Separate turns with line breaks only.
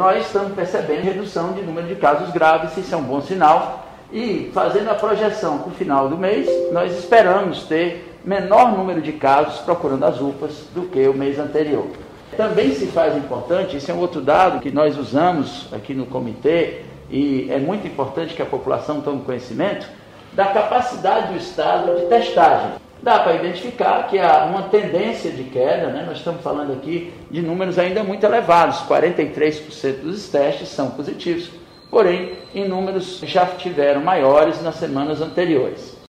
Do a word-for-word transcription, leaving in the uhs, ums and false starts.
nós estamos percebendo redução de número de casos graves, isso é um bom sinal. E fazendo a projeção para o final do mês, nós esperamos ter menor número de casos procurando as U P As do que o mês anterior. Também se faz importante, esse é um outro dado que nós usamos aqui no comitê, e é muito importante que a população tome conhecimento, da capacidade do Estado de testagem. Dá para identificar que há uma tendência de queda, né? Nós estamos falando aqui de números ainda muito elevados, quarenta e três por cento dos testes são positivos, porém, em números já tiveram maiores nas semanas anteriores.